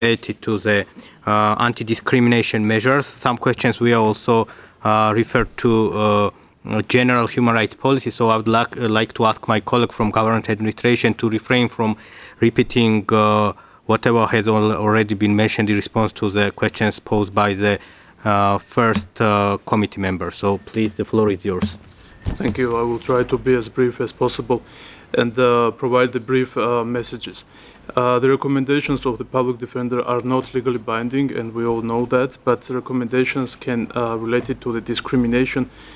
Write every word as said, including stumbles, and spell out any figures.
related to the uh, anti-discrimination measures. Some questions we also uh, referred to uh, general human rights policy. So I would like, uh, like to ask my colleague from government administration to refrain from repeating uh, whatever has al already been mentioned in response to the questions posed by the uh, first uh, committee member. So please, the floor is yours. Thank you. I will try to be as brief as possible and uh, provide the brief uh, messages. Uh, the recommendations of the public defender are not legally binding, and we all know that, but the recommendations can uh, relate it to the discrimination